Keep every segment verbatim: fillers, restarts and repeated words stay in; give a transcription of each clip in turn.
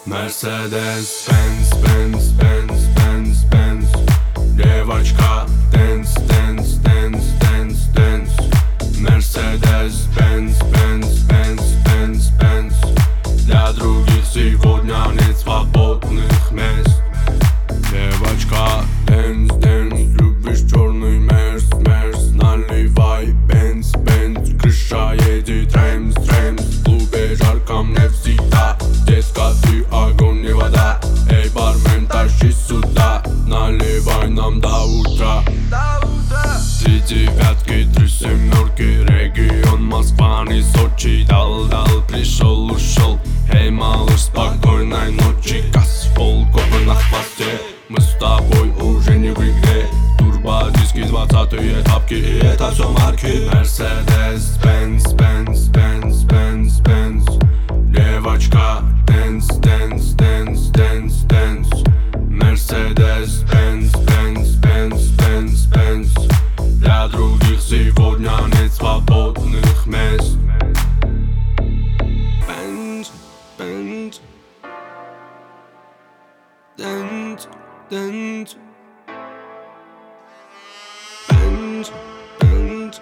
Mercedes, Benz, Benz, Benz, Benz, Benz. Девочка, dance, dance, dance, dance, dance. Mercedes, Benz, Benz, Benz, Benz, Benz. Для других сегодня нет свободных мест. Девочка, dance, dance. Любишь черный мерс, мерс. Наливай Benz, Benz. Крыша едет ремс, ремс. В клубе жарко мне всегда. Детка, ты огонь, не вода. Эй, бармен, тащи сюда. Наливай нам до утра. Три девятки, три семерки. Регион Москва, не Сочи. Дал-дал, пришел, ушел. Эй, малыш, спокойной ночи. Газ-фол, копы на хвосте. Мы с тобой уже не в игре. Турбодиски, двадцатые тапки. И это все марки. Mercedes, Benz, Benz, Benz, Benz, Benz. Девочка, dance, dance, dance, dance, dance. Mercedes, Benz, Benz, Benz, Benz, Benz. Для других сегодня нет свободных мест. Benz, Benz, dance, dance. Benz, Benz,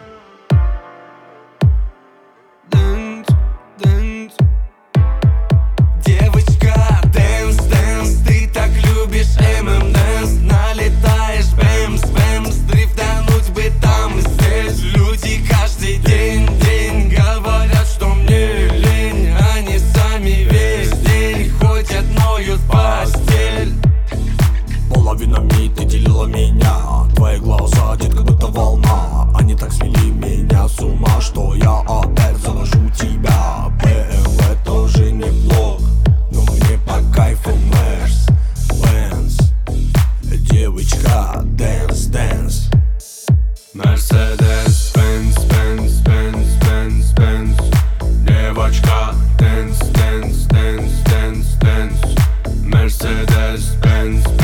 dance, dance. Девочка, dance, dance. Ты так любишь эм эм dance. Налетаешь, бэмс, бэмс. Дрифтануть бы там и здесь. Люди каждый день, день говорят, что мне лень. Они сами весь день ходят, ноют в постель. Половина ты делила меня. Твои глаза, детка, будто волна. Они так свели меня с ума, что я опять завожу тебя. бэ эм вэ тоже неплох, но мне по кайфу Мерс, Бенз. Девочка, dance, dance. Mercedes, Benz, Benz, Benz, Benz, Benz. Девочка, dance, dance, dance, dance, dance. Mercedes, Benz,